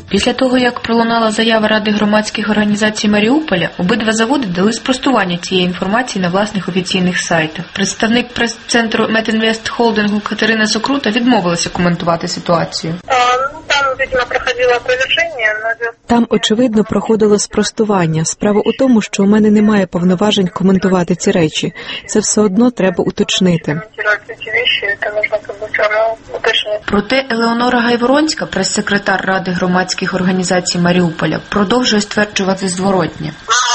Після того, як пролунала заява Ради громадських організацій Маріуполя, обидва заводи дали спростування цієї інформації на власних офіційних сайтах. Представник прес-центру Метінвест Холдингу Катерина Сокрута відмовилася коментувати ситуацію. Там, очевидно, проходило спростування. Справа у тому, що у мене немає повноважень коментувати ці речі. Це все одно треба уточнити. Проте Елеонора Гайворонська, прес-секретар Ради громадських організацій Маріуполя, продовжує стверджувати зворотнє.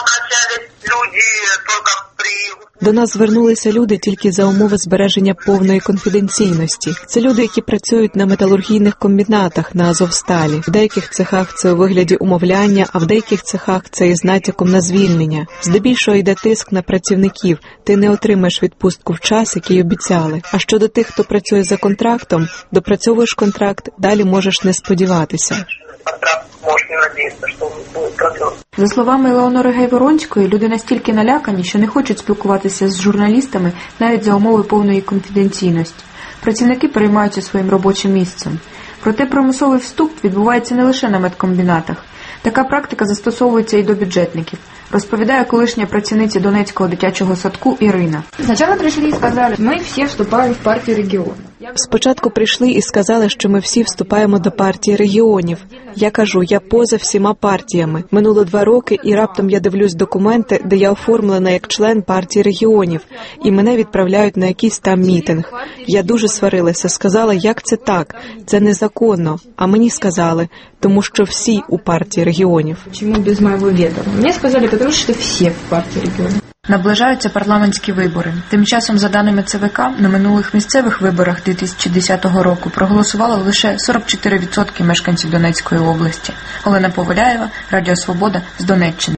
До нас звернулися люди тільки за умови збереження повної конфіденційності. Це люди, які працюють на металургійних комбінатах на Азовсталі. В деяких цехах це у вигляді умовляння, а в деяких цехах це із натяком на звільнення. Здебільшого йде тиск на працівників. Ти не отримаєш відпустку в час, який обіцяли. А щодо тих, хто працює за контрактом, допрацьовуєш контракт, далі можеш не сподіватися. За словами Елеонори Гайворонської, люди настільки налякані, що не хочуть спілкуватися з журналістами навіть за умови повної конфіденційності. Працівники переймаються своїм робочим місцем. Проте промисловий вступ відбувається не лише на медкомбінатах. Така практика застосовується і до бюджетників, розповідає колишня працівниця Донецького дитячого садку Ірина. Спочатку прийшли і сказали, ми всі вступаємо в партію регіону. Спочатку прийшли і сказали, що ми всі вступаємо до партії регіонів. Я кажу, я поза всіма партіями. Минуло 2 роки, і раптом я дивлюсь документи, де я оформлена як член партії регіонів, і мене відправляють на якийсь там мітинг. Я дуже сварилася, сказала, як це так? Це незаконно. А мені сказали, тому що всі у партії регіонів. Чому без моєго відома? Мені сказали, тому що всі в партії регіонів. Наближаються парламентські вибори. Тим часом, за даними ЦВК, на минулих місцевих виборах 2010 року проголосувало лише 44% мешканців Донецької області. Олена Поваляєва, Радіо Свобода з Донеччини.